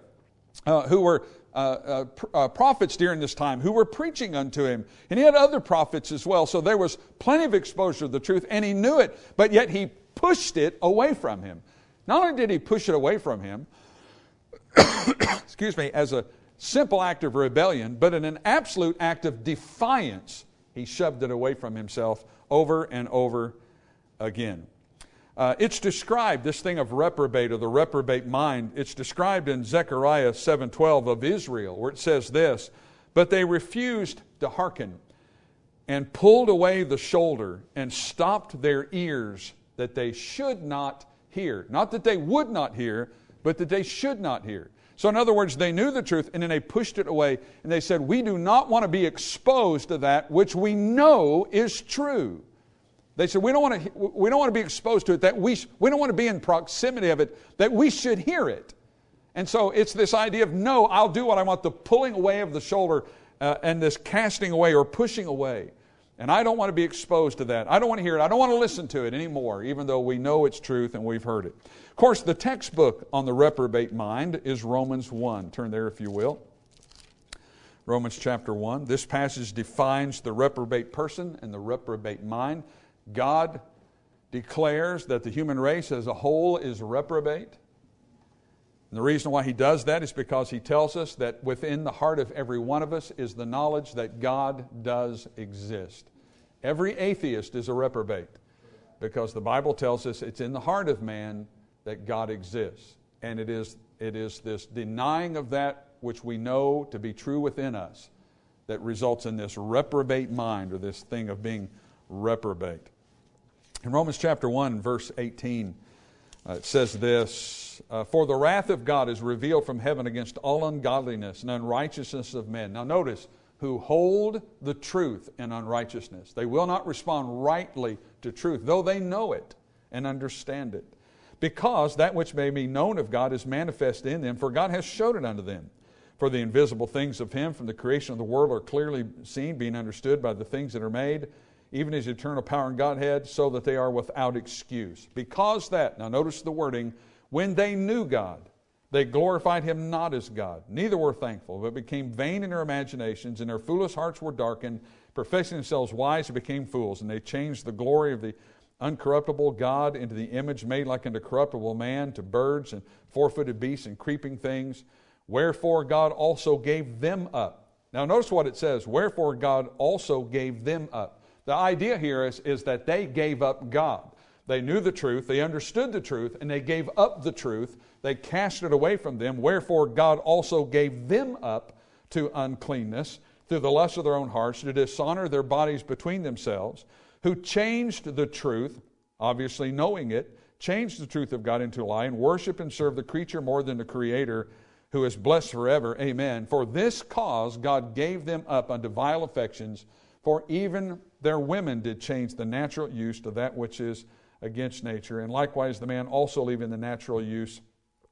who were prophets during this time, who were preaching unto him. And he had other prophets as well. So there was plenty of exposure to the truth, and he knew it, but yet he pushed it away from him. Not only did he push it away from him, as a simple act of rebellion, but in an absolute act of defiance, he shoved it away from himself over and over again. It's described, this thing of reprobate or the reprobate mind, it's described in Zechariah 7:12 of Israel, where it says this, "But they refused to hearken and pulled away the shoulder and stopped their ears that they should not hear." Not that they would not hear, but that they should not hear. So in other words, they knew the truth and then they pushed it away and they said, we do not want to be exposed to that which we know is true. They said, we don't want to be exposed to it, that we don't want to be in proximity of it, that we should hear it. And so it's this idea of, no, I'll do what I want, the pulling away of the shoulder and this casting away or pushing away. And I don't want to be exposed to that. I don't want to hear it. I don't want to listen to it anymore, even though we know it's truth and we've heard it. Of course, the textbook on the reprobate mind is Romans 1. Turn there if you will. Romans chapter 1. This passage defines the reprobate person and the reprobate mind. God declares that the human race as a whole is reprobate. And the reason why He does that is because He tells us that within the heart of every one of us is the knowledge that God does exist. Every atheist is a reprobate because the Bible tells us it's in the heart of man that God exists. And it is this denying of that which we know to be true within us that results in this reprobate mind, or this thing of being reprobate. In Romans chapter 1, verse 18, it says this, "For the wrath of God is revealed from heaven against all ungodliness and unrighteousness of men." Now notice, who hold the truth in unrighteousness. They will not respond rightly to truth, though they know it and understand it. Because that which may be known of God is manifest in them, for God has showed it unto them. For the invisible things of Him from the creation of the world are clearly seen, being understood by the things that are made, even His eternal power and Godhead, so that they are without excuse. Because that, now notice the wording, when they knew God, they glorified Him not as God, neither were thankful, but became vain in their imaginations, and their foolish hearts were darkened. Professing themselves wise, they became fools, and they changed the glory of the uncorruptible God into the image made like unto corruptible man, to birds and four-footed beasts and creeping things. Wherefore God also gave them up. Now notice what it says, wherefore God also gave them up. The idea here is that they gave up God. They knew the truth, they understood the truth, and they gave up the truth. They cast it away from them. Wherefore God also gave them up to uncleanness through the lust of their own hearts, to dishonor their bodies between themselves, who changed the truth, obviously knowing it, changed the truth of God into a lie, and worship and serve the creature more than the Creator, who is blessed forever. Amen. For this cause God gave them up unto vile affections, for even their women did change the natural use to that which is against nature. And likewise the man also leaving the natural use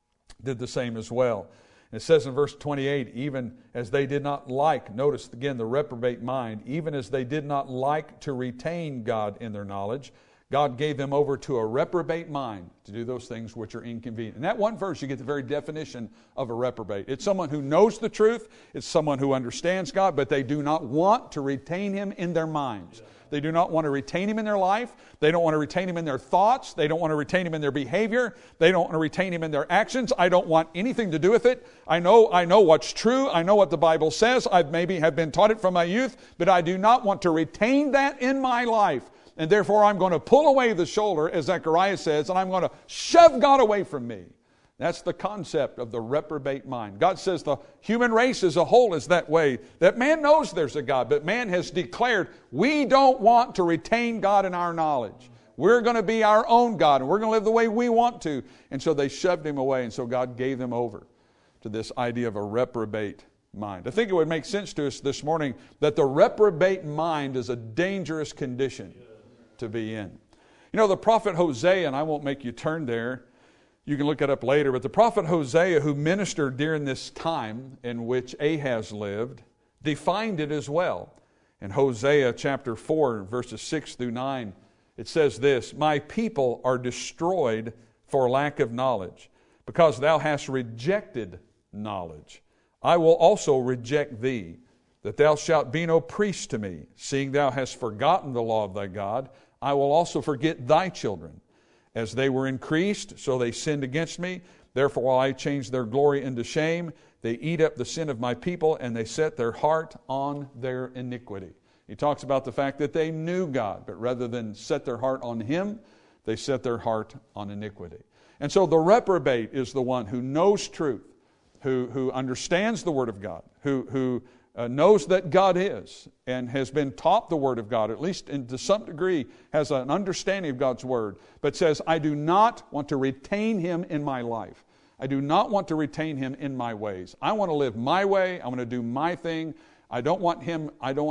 did the same as well. And it says in verse 28, even as they did not like, notice again the reprobate mind, even as they did not like to retain God in their knowledge, God gave them over to a reprobate mind to do those things which are inconvenient. In that one verse, you get the very definition of a reprobate. It's someone who knows the truth. It's someone who understands God, but they do not want to retain Him in their minds. They do not want to retain Him in their life. They don't want to retain Him in their thoughts. They don't want to retain Him in their behavior. They don't want to retain Him in their actions. I don't want anything to do with it. I know what's true. I know what the Bible says. I maybe have been taught it from my youth, but I do not want to retain that in my life. And therefore I'm going to pull away the shoulder, as Zechariah says, and I'm going to shove God away from me. That's the concept of the reprobate mind. God says the human race as a whole is that way, that man knows there's a God, but man has declared we don't want to retain God in our knowledge. We're going to be our own God, and we're going to live the way we want to. And so they shoved Him away, and so God gave them over to this idea of a reprobate mind. I think it would make sense to us this morning that the reprobate mind is a dangerous condition to be in. You know, the prophet Hosea, and I won't make you turn there, you can look it up later, but the prophet Hosea, who ministered during this time in which Ahaz lived, defined it as well. In Hosea chapter 4, verses 6 through 9, it says this, "My people are destroyed for lack of knowledge, because thou hast rejected knowledge. I will also reject thee, that thou shalt be no priest to me, seeing thou hast forgotten the law of thy God. I will also forget thy children. As they were increased, so they sinned against me. Therefore will I change their glory into shame. They eat up the sin of my people, and they set their heart on their iniquity." He talks about the fact that they knew God, but rather than set their heart on Him, they set their heart on iniquity. And so the reprobate is the one who knows truth, who understands the Word of God, who knows that God is and has been taught the Word of God, at least to some degree has an understanding of God's Word, but says, I do not want to retain Him in my life. I do not want to retain Him in my ways. I want to live my way. I want to do my thing. I don't want Him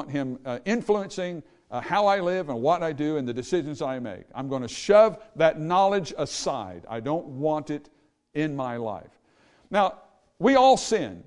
influencing how I live and what I do and the decisions I make. I'm going to shove that knowledge aside. I don't want it in my life. Now, we all sin.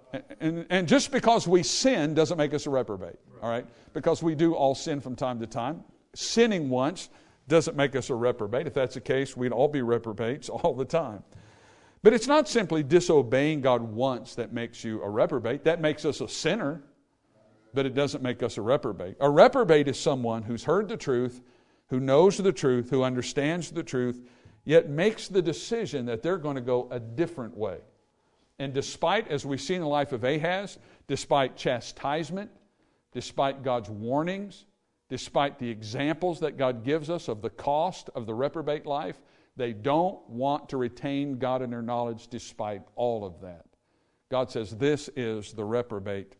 And just because we sin doesn't make us a reprobate, all right? Because we do all sin from time to time. Sinning once doesn't make us a reprobate. If that's the case, we'd all be reprobates all the time. But it's not simply disobeying God once that makes you a reprobate. That makes us a sinner, but it doesn't make us a reprobate. A reprobate is someone who's heard the truth, who knows the truth, who understands the truth, yet makes the decision that they're going to go a different way. And despite, as we see in the life of Ahaz, despite chastisement, despite God's warnings, despite the examples that God gives us of the cost of the reprobate life, they don't want to retain God in their knowledge despite all of that. God says this is the reprobate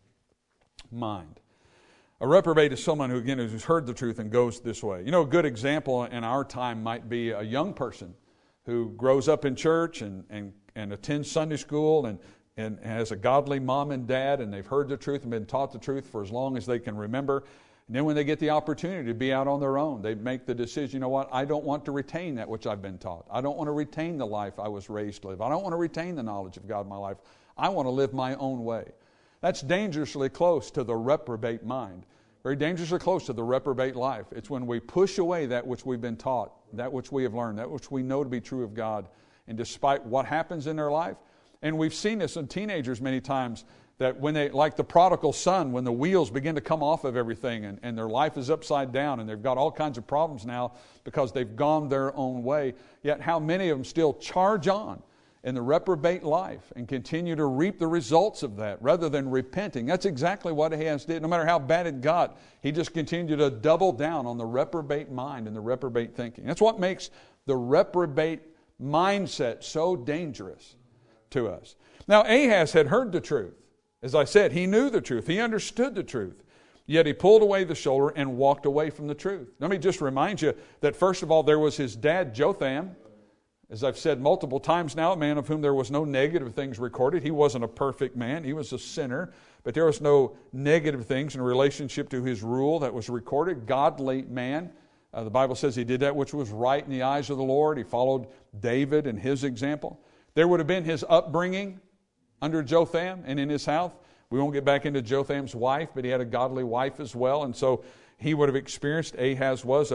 mind. A reprobate is someone who, again, has heard the truth and goes this way. You know, a good example in our time might be a young person who grows up in church and attends Sunday school and has a godly mom and dad, and they've heard the truth and been taught the truth for as long as they can remember. And then when they get the opportunity to be out on their own, they make the decision, you know what, I don't want to retain that which I've been taught. I don't want to retain the life I was raised to live. I don't want to retain the knowledge of God in my life. I want to live my own way. That's dangerously close to the reprobate mind. very dangerously close to the reprobate life. It's when we push away that which we've been taught, that which we have learned, that which we know to be true of God. And despite what happens in their life, and we've seen this in teenagers many times, that when they, like the prodigal son, when the wheels begin to come off of everything and their life is upside down and they've got all kinds of problems now because they've gone their own way, yet how many of them still charge on in the reprobate life and continue to reap the results of that rather than repenting. That's exactly what Ahaz did. No matter how bad it got, he just continued to double down on the reprobate mind and the reprobate thinking. That's what makes the reprobate mindset so dangerous to us. Now, Ahaz had heard the truth. As I said, he knew the truth. He understood the truth. Yet he pulled away the shoulder and walked away from the truth. Let me just remind you that first of all, there was his dad, Jotham. As I've said multiple times now, a man of whom there was no negative things recorded. He wasn't a perfect man. He was a sinner. But there was no negative things in relationship to his rule that was recorded. Godly man. The Bible says he did that which was right in the eyes of the Lord. He followed David and his example. There would have been his upbringing under Jotham and in his house. We won't get back into Jotham's wife, but he had a godly wife as well. And so he would have experienced, Ahaz was,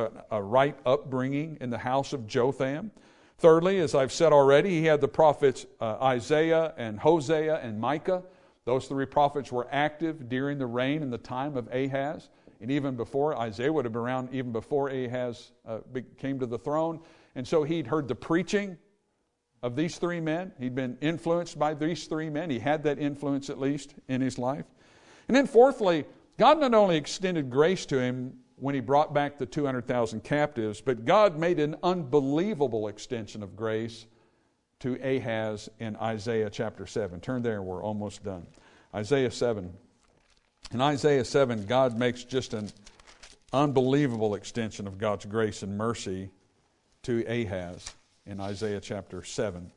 a right upbringing in the house of Jotham. Thirdly, as I've said already, he had the prophets Isaiah and Hosea and Micah. Those three prophets were active during the reign and the time of Ahaz. And even before, Isaiah would have been around even before Ahaz came to the throne. And so he'd heard the preaching of these three men. He'd been influenced by these three men. He had that influence at least in his life. And then fourthly, God not only extended grace to him when he brought back the 200,000 captives, but God made an unbelievable extension of grace to Ahaz in Isaiah chapter 7. Turn there, we're almost done. Isaiah 7. In Isaiah 7, God makes just an unbelievable extension of God's grace and mercy to Ahaz. In Isaiah chapter 7.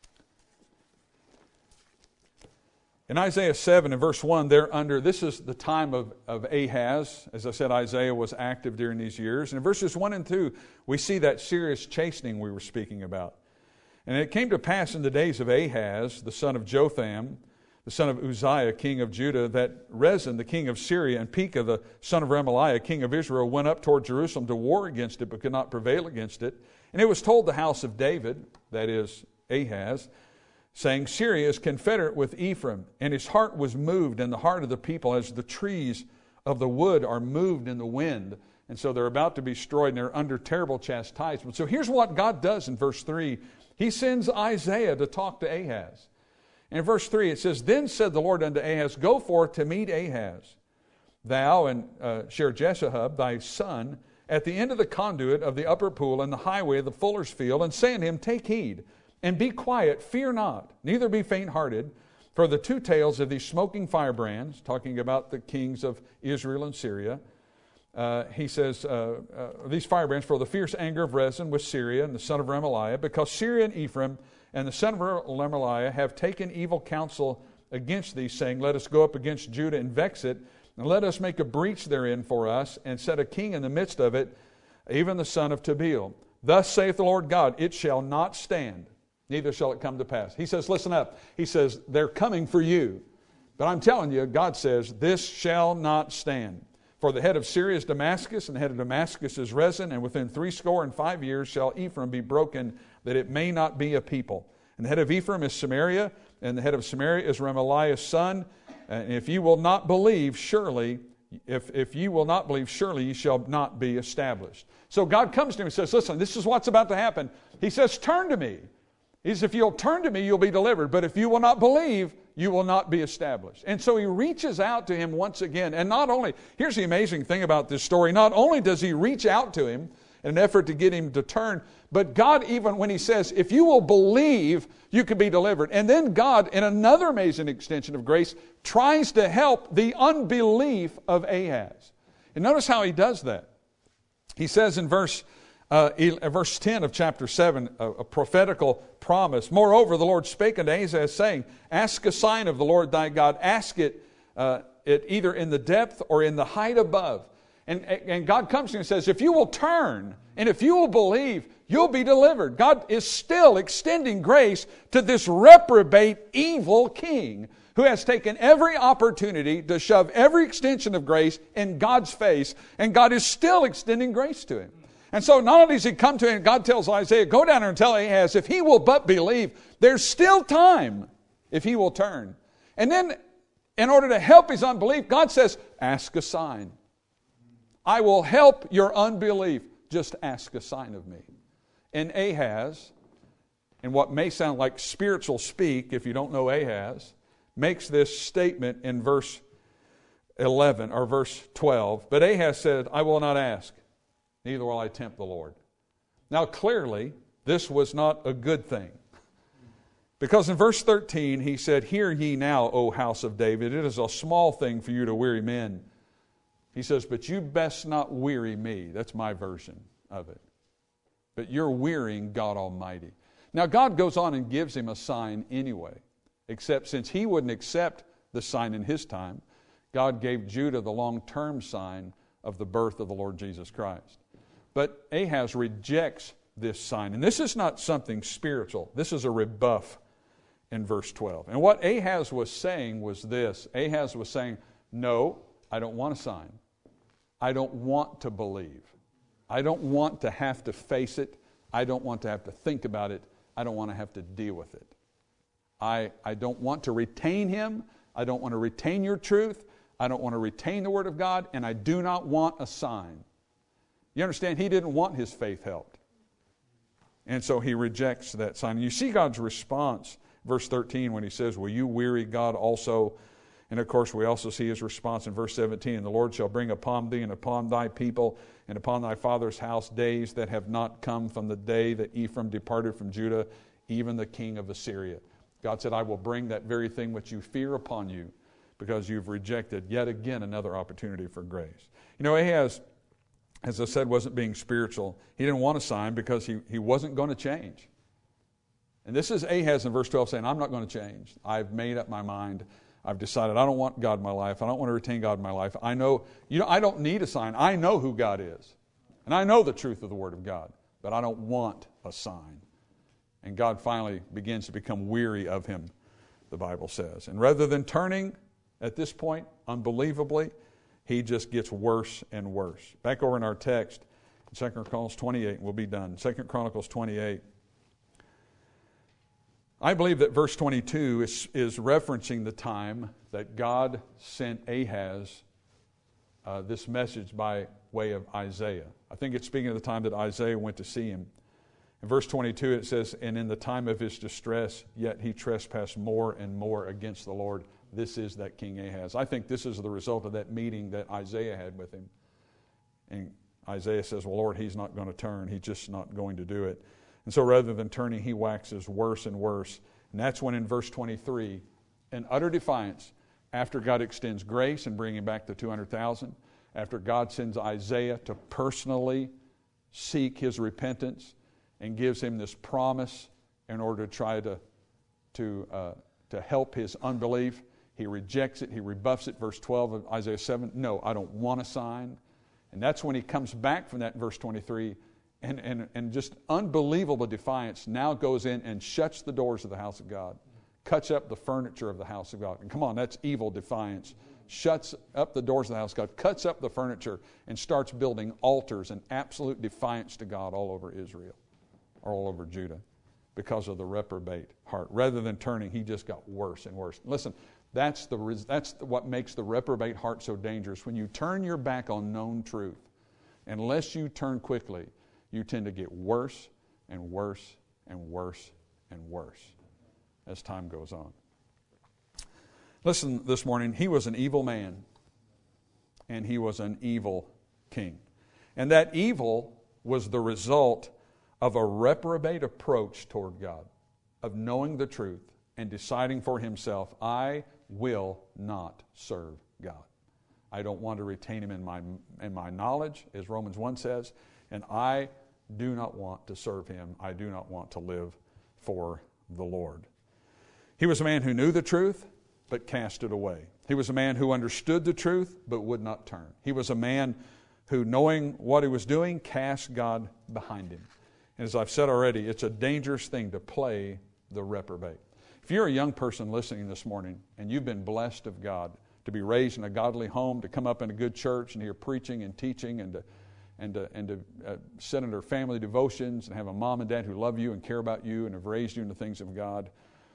In Isaiah 7 and verse 1, this is the time of Ahaz. As I said, Isaiah was active during these years. And in verses 1 and 2, we see that serious chastening we were speaking about. And it came to pass in the days of Ahaz, the son of Jotham, the son of Uzziah, king of Judah, that Rezin, the king of Syria, and Pekah, the son of Remaliah, king of Israel, went up toward Jerusalem to war against it, but could not prevail against it. And it was told the house of David, that is Ahaz, saying, Syria is confederate with Ephraim, and his heart was moved in the heart of the people as the trees of the wood are moved in the wind. And so they're about to be destroyed, and they're under terrible chastisement. So here's what God does in verse 3. He sends Isaiah to talk to Ahaz. And in verse 3 it says, Then said the Lord unto Ahaz, Go forth to meet Ahaz, thou and Shear-Jeshahab, thy son, at the end of the conduit of the upper pool and the highway of the fuller's field, and say unto him, Take heed, and be quiet, fear not, neither be faint-hearted, for the two tails of these smoking firebrands, talking about the kings of Israel and Syria, he says, these firebrands, for the fierce anger of Rezin with Syria and the son of Remaliah, because Syria and Ephraim and the son of Remaliah have taken evil counsel against thee, saying, Let us go up against Judah and vex it, and let us make a breach therein for us, and set a king in the midst of it, even the son of Tabeel. Thus saith the Lord God, It shall not stand, neither shall it come to pass. He says, listen up. He says, they're coming for you. But I'm telling you, God says, this shall not stand. For the head of Syria is Damascus, and the head of Damascus is Rezin, and within 65 years shall Ephraim be broken, that it may not be a people. And the head of Ephraim is Samaria, and the head of Samaria is Remaliah's son. And if you will not believe, surely, if you will not believe, surely you shall not be established. So God comes to him and says, listen, this is what's about to happen. He says, turn to me. He says, if you'll turn to me, you'll be delivered. But if you will not believe, you will not be established. And so he reaches out to him once again. And not only, here's the amazing thing about this story, not only does he reach out to him in an effort to get him to turn, but God, even when he says, if you will believe, you can be delivered. And then God, in another amazing extension of grace, tries to help the unbelief of Ahaz. And notice how he does that. He says in verse 10 of chapter 7, a prophetical promise. Moreover, the Lord spake unto Ahaz, saying, Ask a sign of the Lord thy God. Ask it either in the depth or in the height above. And God comes to him and says, if you will turn and if you will believe, you'll be delivered. God is still extending grace to this reprobate, evil king who has taken every opportunity to shove every extension of grace in God's face, and God is still extending grace to him. And so not only does he come to him, God tells Isaiah, go down there and tell Ahaz, if he will but believe, there's still time if he will turn. And then, in order to help his unbelief, God says, ask a sign. I will help your unbelief. Just ask a sign of me. And Ahaz, in what may sound like spiritual speak, if you don't know Ahaz, makes this statement in verse 11 or verse 12. But Ahaz said, I will not ask, neither will I tempt the Lord. Now clearly, this was not a good thing. Because in verse 13, he said, hear ye now, O house of David, it is a small thing for you to weary men. He says, but you best not weary me. That's my version of it. But you're wearying God Almighty. Now God goes on and gives him a sign anyway. Except since he wouldn't accept the sign in his time, God gave Judah the long-term sign of the birth of the Lord Jesus Christ. But Ahaz rejects this sign. And this is not something spiritual. This is a rebuff in verse 12. And what Ahaz was saying was this. Ahaz was saying, no, I don't want a sign. I don't want to believe. I don't want to have to face it. I don't want to have to think about it. I don't want to have to deal with it. I don't want to retain him. I don't want to retain your truth. I don't want to retain the Word of God. And I do not want a sign. You understand? He didn't want his faith helped. And so he rejects that sign. And you see God's response, verse 13, when he says, will you weary God also? And of course, we also see his response in verse 17, and the Lord shall bring upon thee and upon thy people and upon thy father's house days that have not come from the day that Ephraim departed from Judah, even the king of Assyria. God said, I will bring that very thing which you fear upon you because you've rejected yet again another opportunity for grace. You know, Ahaz, as I said, wasn't being spiritual. He didn't want a sign because he wasn't going to change. And this is Ahaz in verse 12 saying, I'm not going to change. I've made up my mind. I've decided I don't want God in my life. I don't want to retain God in my life. I know, I don't need a sign. I know who God is. And I know the truth of the Word of God. But I don't want a sign. And God finally begins to become weary of him, the Bible says. And rather than turning at this point, unbelievably, he just gets worse and worse. Back over in our text, in 2 Chronicles 28, we'll be done. 2 Chronicles 28. I believe that verse 22 is referencing the time that God sent Ahaz this message by way of Isaiah. I think it's speaking of the time that Isaiah went to see him. In verse 22 it says, and in the time of his distress, yet he trespassed more and more against the Lord. This is that King Ahaz. I think this is the result of that meeting that Isaiah had with him. And Isaiah says, well, Lord, he's not going to turn. He's just not going to do it. And so rather than turning, he waxes worse and worse. And that's when in verse 23, in utter defiance, after God extends grace and bringing back the 200,000, after God sends Isaiah to personally seek his repentance and gives him this promise in order to try to help his unbelief, he rejects it, he rebuffs it. Verse 12 of Isaiah 7, no, I don't want a sign. And that's when he comes back from that verse 23 and just unbelievable defiance now goes in and shuts the doors of the house of God, cuts up the furniture of the house of God. And come on, that's evil defiance. Shuts up the doors of the house of God, cuts up the furniture, and starts building altars in absolute defiance to God all over Israel, or all over Judah, because of the reprobate heart. Rather than turning, he just got worse and worse. Listen, that's what makes the reprobate heart so dangerous. When you turn your back on known truth, unless you turn quickly, you tend to get worse and worse and worse and worse as time goes on. Listen, this morning, he was an evil man and he was an evil king. And that evil was the result of a reprobate approach toward God, of knowing the truth and deciding for himself, I will not serve God. I don't want to retain him in my knowledge, as Romans 1 says, and I do not want to serve him. I do not want to live for the Lord. He was a man who knew the truth, but cast it away. He was a man who understood the truth, but would not turn. He was a man who, knowing what he was doing, cast God behind him. And as I've said already, it's a dangerous thing to play the reprobate. If you're a young person listening this morning and you've been blessed of God to be raised in a godly home, to come up in a good church and hear preaching and teaching and to sit under family devotions and have a mom and dad who love you and care about you and have raised you in the things of God,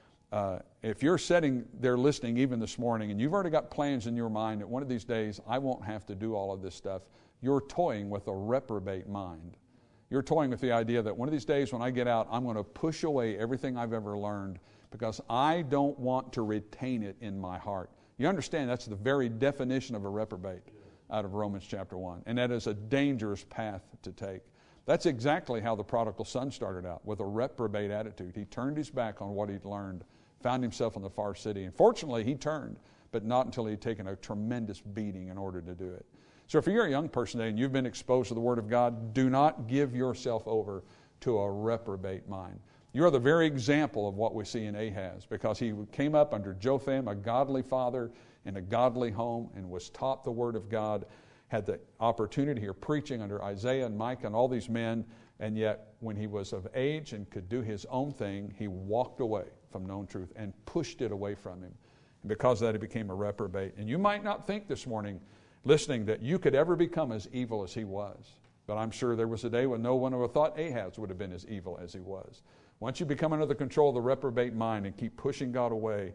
if you're sitting there listening even this morning and you've already got plans in your mind that one of these days I won't have to do all of this stuff, you're toying with a reprobate mind. You're toying with the idea that one of these days when I get out, I'm going to push away everything I've ever learned because I don't want to retain it in my heart. You understand that's the very definition of a reprobate out of Romans chapter 1. And that is a dangerous path to take. That's exactly how the prodigal son started out, with a reprobate attitude. He turned his back on what he'd learned, found himself in the far city. And fortunately, he turned, but not until he'd taken a tremendous beating in order to do it. So if you're a young person today and you've been exposed to the Word of God, do not give yourself over to a reprobate mind. You're the very example of what we see in Ahaz, because he came up under Jotham, a godly father in a godly home, and was taught the Word of God, had the opportunity to hear preaching under Isaiah and Micah and all these men, and yet when he was of age and could do his own thing, he walked away from known truth and pushed it away from him. And because of that, he became a reprobate. And you might not think this morning, listening, that you could ever become as evil as he was. But I'm sure there was a day when no one would have thought Ahaz would have been as evil as he was. Once you become under the control of the reprobate mind and keep pushing God away,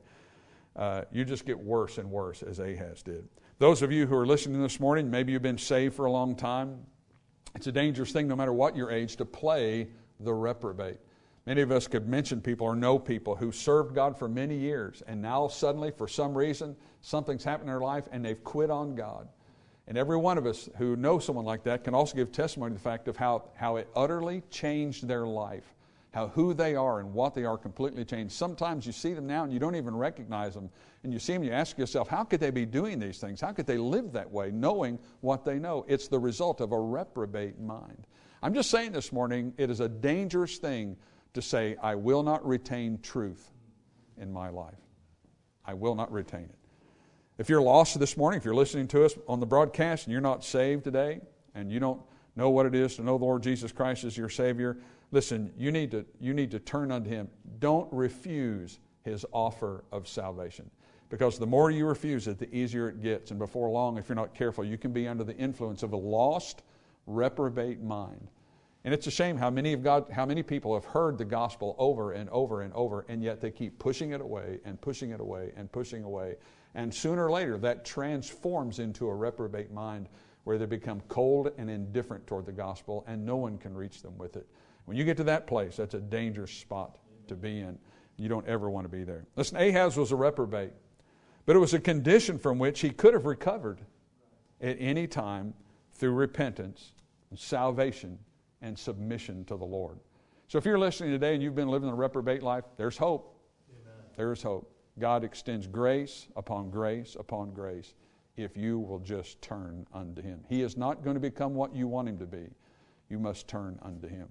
you just get worse and worse, as Ahaz did. Those of you who are listening this morning, maybe you've been saved for a long time. It's a dangerous thing, no matter what your age, to play the reprobate. Many of us could mention people or know people who served God for many years, and now suddenly, for some reason, something's happened in their life and they've quit on God. And every one of us who knows someone like that can also give testimony to the fact of how it utterly changed their life, how who they are and what they are completely changed. Sometimes you see them now and you don't even recognize them. And you see them, you ask yourself, how could they be doing these things? How could they live that way, knowing what they know? It's the result of a reprobate mind. I'm just saying this morning, it is a dangerous thing to say, I will not retain truth in my life. I will not retain it. If you're lost this morning, if you're listening to us on the broadcast and you're not saved today, and you don't know what it is to know the Lord Jesus Christ as your Savior, listen, you need to turn unto Him. Don't refuse His offer of salvation. Because the more you refuse it, the easier it gets. And before long, if you're not careful, you can be under the influence of a lost, reprobate mind. And it's a shame how many people have heard the gospel over and over and over, and yet they keep pushing it away and pushing it away and pushing away. And sooner or later, that transforms into a reprobate mind where they become cold and indifferent toward the gospel, and no one can reach them with it. When you get to that place, that's a dangerous spot to be in. You don't ever want to be there. Listen, Ahaz was a reprobate, but it was a condition from which he could have recovered at any time through repentance, salvation, and submission to the Lord. So if you're listening today and you've been living a reprobate life, there's hope. Amen. There is hope. God extends grace upon grace upon grace if you will just turn unto Him. He is not going to become what you want Him to be. You must turn unto Him.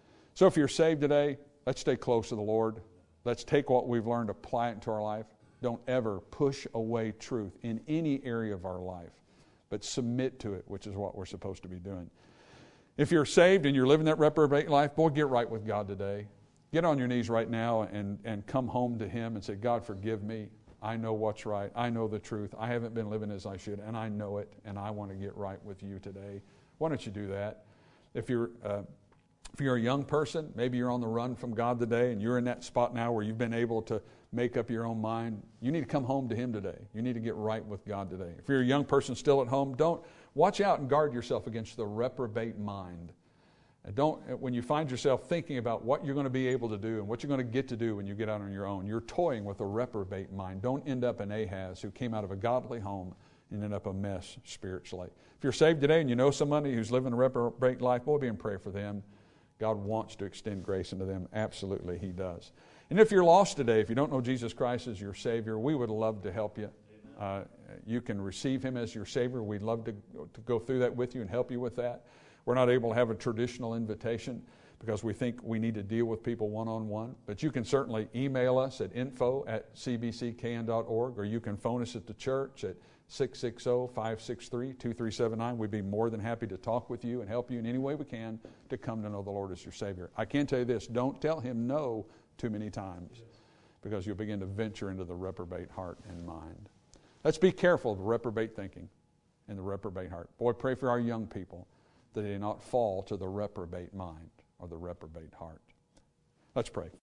So if you're saved today, let's stay close to the Lord. Let's take what we've learned, apply it into our life. Don't ever push away truth in any area of our life, but submit to it, which is what we're supposed to be doing. If you're saved and you're living that reprobate life, boy, get right with God today. Get on your knees right now and come home to Him and say, God, forgive me. I know what's right. I know the truth. I haven't been living as I should, and I know it, and I want to get right with you today. Why don't you do that? If you're a young person, maybe you're on the run from God today, and you're in that spot now where you've been able to make up your own mind, you need to come home to Him today. You need to get right with God today. If you're a young person still at home, watch out and guard yourself against the reprobate mind. When you find yourself thinking about what you're going to be able to do and what you're going to get to do when you get out on your own, you're toying with a reprobate mind. Don't end up in Ahaz, who came out of a godly home and ended up a mess spiritually. If you're saved today and you know somebody who's living a reprobate life, we'll be in prayer for them. God wants to extend grace into them. Absolutely, He does. And if you're lost today, if you don't know Jesus Christ as your Savior, we would love to help you. You can receive Him as your Savior. We'd love to go through that with you and help you with that. We're not able to have a traditional invitation because we think we need to deal with people one-on-one. But you can certainly email us at info@cbckn.org, or you can phone us at the church at 660-563-2379. We'd be more than happy to talk with you and help you in any way we can to come to know the Lord as your Savior. I can tell you this, don't tell Him no too many times. because you'll begin to venture into the reprobate heart and mind. Let's be careful of reprobate thinking and the reprobate heart. Boy, pray for our young people that they not fall to the reprobate mind or the reprobate heart. Let's pray.